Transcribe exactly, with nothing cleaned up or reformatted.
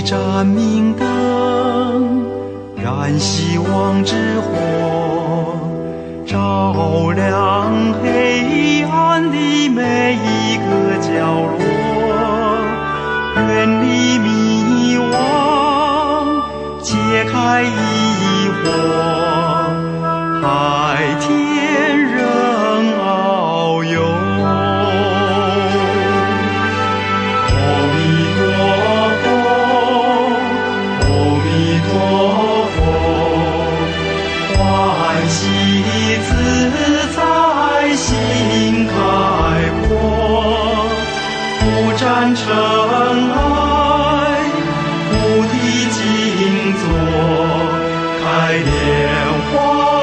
盏明灯，燃希望之火，照亮黑暗的每一个角落，远离迷惘，解开疑惑，海天仍遨游。阿弥陀佛，阿弥陀佛，欢喜自在心开阔，不沾尘埃，菩提静坐，开莲花。